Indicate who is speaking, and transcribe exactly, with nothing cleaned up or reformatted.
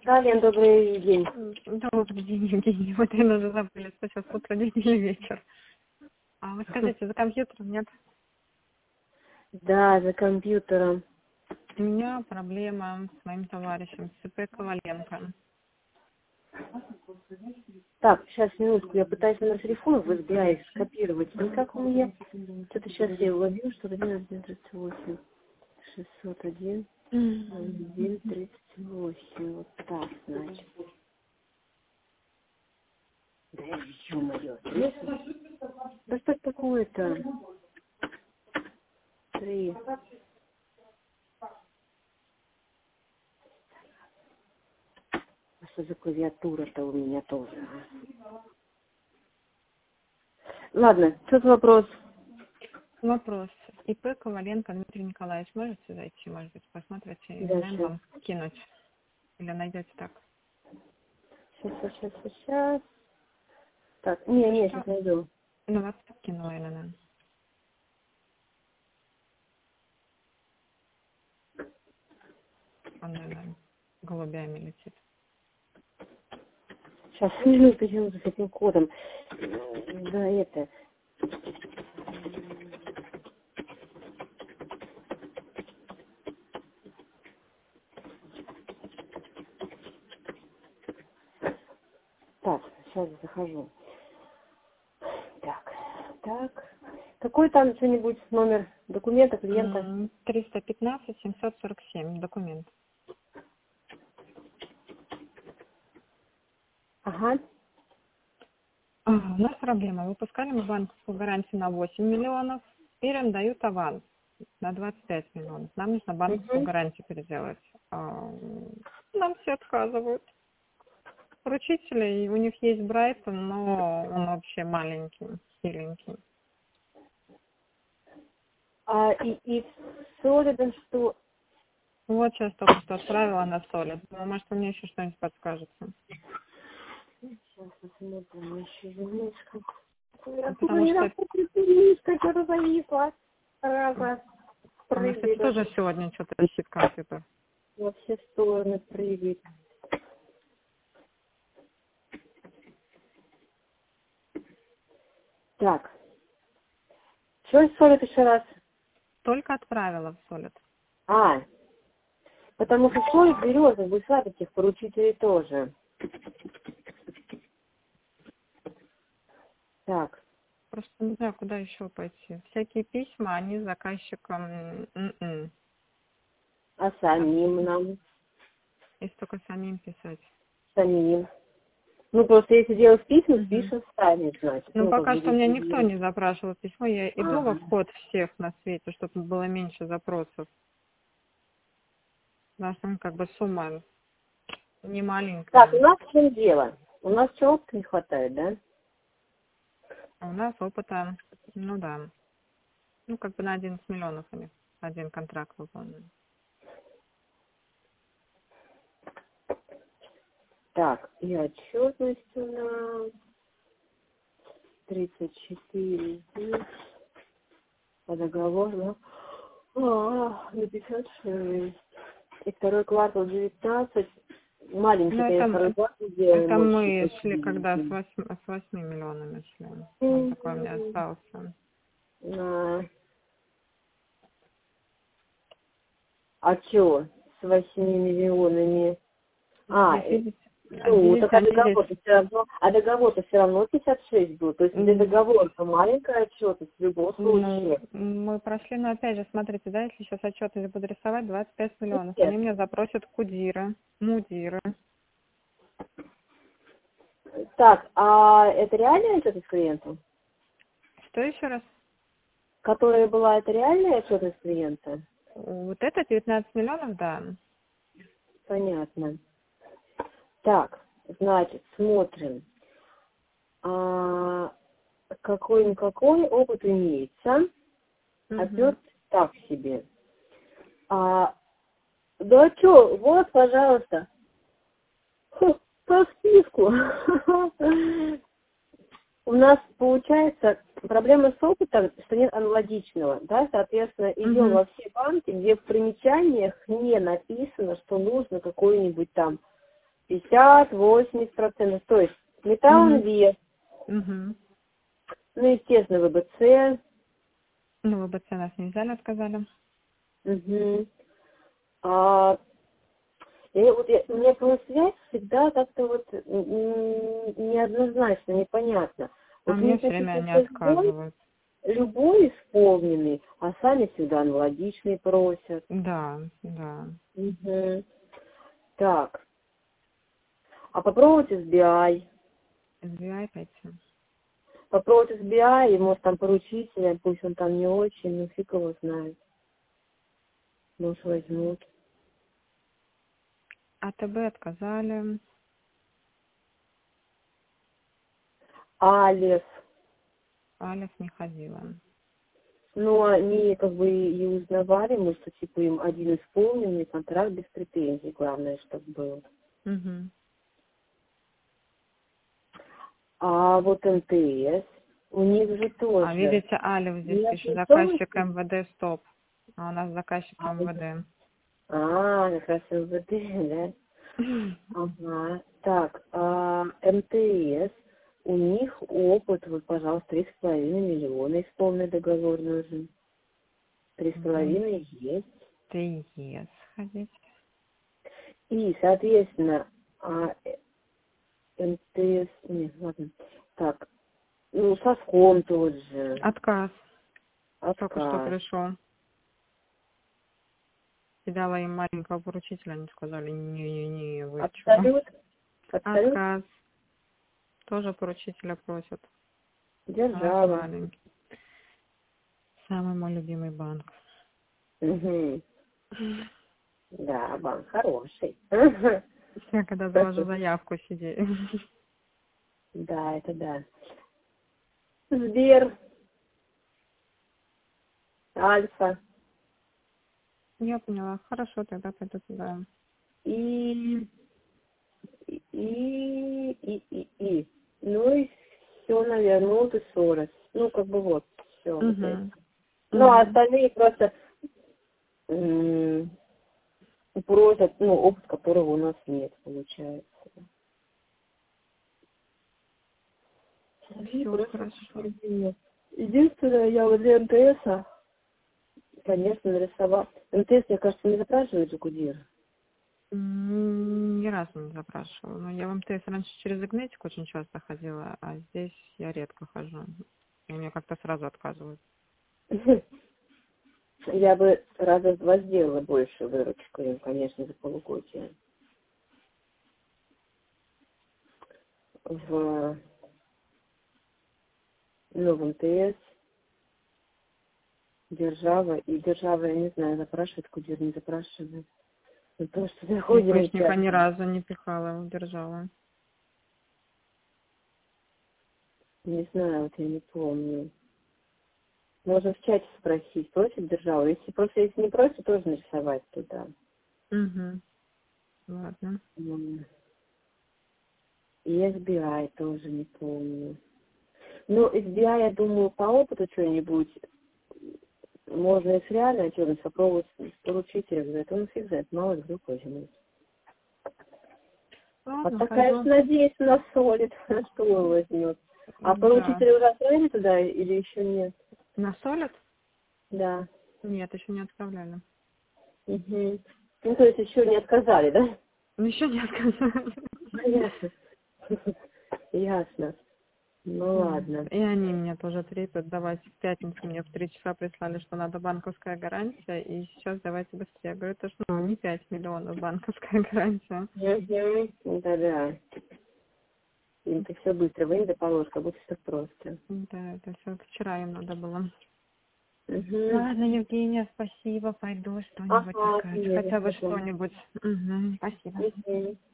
Speaker 1: Да, Лен, добрый день.
Speaker 2: Добрый день, Евгений. Вот я уже забыли, что сейчас утро, день или вечер. А вы скажите, за компьютером нет?
Speaker 1: Да, за компьютером.
Speaker 2: У меня проблема с моим товарищем, с ИП Коваленко.
Speaker 1: Так, сейчас, минутку, я пытаюсь на телефон в эс би ай скопировать. Ну как у меня? Что-то сейчас я вводил, что один тридцать восемь. шестьсот один, один тридцать восемь. Вот так, значит. Да ё-моё. Да что такое-то? Три. А что за клавиатура-то у меня тоже? а? Ладно, что за вопрос?
Speaker 2: Вопрос. ИП Коваленко Дмитрий Николаевич, можете зайти, может быть, посмотрите, и
Speaker 1: Да,
Speaker 2: знаем
Speaker 1: сейчас.
Speaker 2: вам скинуть? Или найдете так?
Speaker 1: Сейчас, сейчас, сейчас. Так, не, не, сейчас найду.
Speaker 2: Ну, вас скинула Елена. Он, наверное, голубями летит.
Speaker 1: Сейчас, минуту, почему-то с этим кодом. Да, это. Так, сейчас захожу. Так, так. Какой там что-нибудь номер документа клиента?
Speaker 2: М, триста пятнадцать семьсот сорок семь, документ.
Speaker 1: Ага.
Speaker 2: А, у нас проблема. Выпускали мы банковскую гарантию на восемь миллионов, теперь им дают аванс на двадцать пять миллионов. Нам нужно банковскую
Speaker 1: Угу.
Speaker 2: гарантию переделать. А, Нам все отказывают. Поручители, у них есть Брайтон, но он вообще маленький, хиленький.
Speaker 1: А и, и Солидан что?
Speaker 2: Вот сейчас только что отправила на Солид. Ну, может, вы мне еще что-нибудь подскажете.
Speaker 1: Сейчас посмотрим еще немножко. Откуда
Speaker 2: Потому
Speaker 1: не
Speaker 2: что
Speaker 1: напустили, что-то зависло. Раза
Speaker 2: у меня, кстати,
Speaker 1: прыгает.
Speaker 2: тоже сегодня что-то висит компьютер.
Speaker 1: Во все стороны прыгает. Так. Что Солид еще раз?
Speaker 2: Только отправила в Солид.
Speaker 1: А, потому что Солид берет и высадит этих поручителей тоже. Так.
Speaker 2: Просто не знаю, куда еще пойти. Всякие письма, они заказчикам м-м.
Speaker 1: А самим нам?
Speaker 2: Если только самим писать.
Speaker 1: Самим. Ну, просто если делать письма,
Speaker 2: Мгм.
Speaker 1: пишем сами, значит.
Speaker 2: Ну,
Speaker 1: Ну, как
Speaker 2: пока
Speaker 1: бы
Speaker 2: что мне
Speaker 1: если
Speaker 2: никто
Speaker 1: делать.
Speaker 2: не запрашивал письмо. Я иду во
Speaker 1: Ага.
Speaker 2: вход всех на свете, чтобы было меньше запросов. Потому что, ну, как бы сумма не
Speaker 1: Так, у
Speaker 2: маленькая.
Speaker 1: нас в чем дело? У нас чего не хватает, да?
Speaker 2: А у нас опыта, ну да, ну как бы на одиннадцать миллионов у них один контракт выполнен.
Speaker 1: Так, и отчетность у нас тридцать четыре здесь. По договору. А, на пятьдесят шесть. И второй квартал девятнадцать. Маленький,
Speaker 2: Ну
Speaker 1: конечно, второй
Speaker 2: это,
Speaker 1: квартал сделаем
Speaker 2: это
Speaker 1: очень
Speaker 2: мы шли, когда с
Speaker 1: очень.
Speaker 2: восьми, с восьми миллионами шли. Он такой у меня
Speaker 1: Мгм.
Speaker 2: остался.
Speaker 1: На- А чё с восьми миллионами? А,
Speaker 2: Здесь,
Speaker 1: э,
Speaker 2: видите, а
Speaker 1: ну,
Speaker 2: видите,
Speaker 1: так а
Speaker 2: они здесь,
Speaker 1: договор-то все равно, а договор-то все равно пятьдесят шесть был. То есть для
Speaker 2: м,
Speaker 1: договора-то маленькая отчетность в любом
Speaker 2: ну,
Speaker 1: случае.
Speaker 2: мы прошли, но опять же, смотрите, да, если сейчас отчетность буду рисовать, двадцать пять миллионов,
Speaker 1: Нет.
Speaker 2: они мне запросят кудира, мудира.
Speaker 1: Так, а это реальная отчетность клиента?
Speaker 2: Что еще раз?
Speaker 1: Которая была, это реальная отчетность клиента?
Speaker 2: Вот это девятнадцать миллионов, да.
Speaker 1: Понятно. Так, значит, смотрим. А, какой-никакой опыт имеется.
Speaker 2: Угу.
Speaker 1: Отчет так себе. А, да что, вот, пожалуйста. Фу, по списку. У нас получается проблема с опытом, что нет аналогичного, да, соответственно, идем
Speaker 2: Угу.
Speaker 1: во все банки, где в примечаниях не написано, что нужно какой-нибудь там пятьдесят, восемьдесят процентов. То есть металл
Speaker 2: Мгм.
Speaker 1: вес,
Speaker 2: Угу.
Speaker 1: ну, естественно, ВБЦ.
Speaker 2: Ну, вы бы нас не взяли, отказали.
Speaker 1: Угу. А, и вот я, у меня связь всегда как-то вот м, м, неоднозначно, непонятно.
Speaker 2: А
Speaker 1: Вот у
Speaker 2: мне
Speaker 1: них
Speaker 2: все время они
Speaker 1: написано сбой,
Speaker 2: отказывают.
Speaker 1: любой исполненный, а сами всегда аналогичный просят.
Speaker 2: Да, да.
Speaker 1: Угу. Так, а попробовать эс би ай.
Speaker 2: эс би ай пойти.
Speaker 1: Попробовать эс би ай, и может там поручителя, пусть он там не очень, но фиг его знает. Может возьмут.
Speaker 2: АТБ отказали.
Speaker 1: Алис.
Speaker 2: Алис не ходила.
Speaker 1: Ну, они как бы и узнавали, мы, что типа им один исполненный контракт без претензий, главное, чтобы был.
Speaker 2: Угу.
Speaker 1: А вот эм тэ эс, у них же
Speaker 2: А
Speaker 1: тоже.
Speaker 2: видите, Алев здесь
Speaker 1: Нет,
Speaker 2: пишет,
Speaker 1: не
Speaker 2: заказчик
Speaker 1: полностью.
Speaker 2: эм вэ дэ стоп. А у нас заказчик
Speaker 1: А,
Speaker 2: эм вэ дэ.
Speaker 1: а, как раз эм вэ дэ, да? Ага. Так, а, эм тэ эс, у них опыт, вот, пожалуйста, три с половиной миллиона исполненный договор нужен. Три с
Speaker 2: Будем
Speaker 1: половиной есть.
Speaker 2: ты ес ходить.
Speaker 1: И, соответственно, а, э, эм тэ эс, нет, ладно. Так, ну, соском тоже,
Speaker 2: Отказ. Только что
Speaker 1: отказ.
Speaker 2: пришел. Кидала им маленького поручителя, они сказали, не-не-не, вы чё?
Speaker 1: Абсолют, абсолют,
Speaker 2: Отказ. Тоже поручителя просят. Наш
Speaker 1: держава.
Speaker 2: маленький. Самый мой любимый банк.
Speaker 1: Угу. Да, банк хороший.
Speaker 2: Я когда завожу заявку, сиди.
Speaker 1: Да, это да. Сбер, Альфа
Speaker 2: Я поняла. Хорошо, тогда пойду туда.
Speaker 1: и и и и и. Ну и все, наверное, ну вот и сорок. Ну, как бы вот, все вот это.
Speaker 2: Угу.
Speaker 1: Ну, а
Speaker 2: Угу.
Speaker 1: остальные просто м, просят, ну, опыт которого у нас нет, получается. Остальные
Speaker 2: Все
Speaker 1: просят
Speaker 2: хорошо.
Speaker 1: нет. Единственное, я вот для эм тэ эса, конечно, нарисовала. эм тэ эс, мне кажется, не запрашивает же кудир.
Speaker 2: М, Ни разу не запрашивала. Но я в эм тэ эс раньше через Игнетик очень часто ходила, а здесь я редко хожу. И мне как-то сразу отказывают.
Speaker 1: Я бы раза в два сделала больше выручку им, конечно, за полугодие. В новом тэ эс, держава, и держава, я не знаю, запрашивает кудир, не запрашивает. Ну, то, что заходим и
Speaker 2: Ипэшника ни
Speaker 1: часто.
Speaker 2: разу не пихала, удержала.
Speaker 1: Не знаю, вот я не помню. Можно в чате спросить, просит державу. Если просто если не просит, тоже нарисовать туда.
Speaker 2: Угу. Ладно.
Speaker 1: М. И эс би ай тоже не помню. Ну, эс би ай, я думаю, по опыту что-нибудь можно и с реальной отчетностью попробовать с поручителем. Говорит, он фиг знает, мало ли вдруг возьмет. А
Speaker 2: Ладно,
Speaker 1: так, конечно,
Speaker 2: пойду.
Speaker 1: надеюсь, насолит, что он возьмет. А
Speaker 2: Да.
Speaker 1: поручителя уже отправили туда или еще нет?
Speaker 2: Насолят?
Speaker 1: Да.
Speaker 2: Нет, еще не отправляли.
Speaker 1: Угу. Ну, то есть еще не отказали, да?
Speaker 2: Еще не отказали.
Speaker 1: Ну, ясно. Ясно. Ну,
Speaker 2: М.
Speaker 1: ладно.
Speaker 2: И они меня тоже трепят. Давайте в пятницу мне в три часа прислали, что надо банковская гарантия. И сейчас давайте быстрее. Я говорю, это ж, ну, не пять миллионов банковская гарантия.
Speaker 1: Угу. Да-да. Им-то все быстро вынь да положь, как будто все просто.
Speaker 2: Да, это все вчера им надо было.
Speaker 1: Угу.
Speaker 2: Ладно, Евгения, спасибо. Пойду что-нибудь
Speaker 1: Ага,
Speaker 2: искать.
Speaker 1: нет,
Speaker 2: Хотя бы
Speaker 1: потом.
Speaker 2: что-нибудь. Угу, спасибо.
Speaker 1: Угу.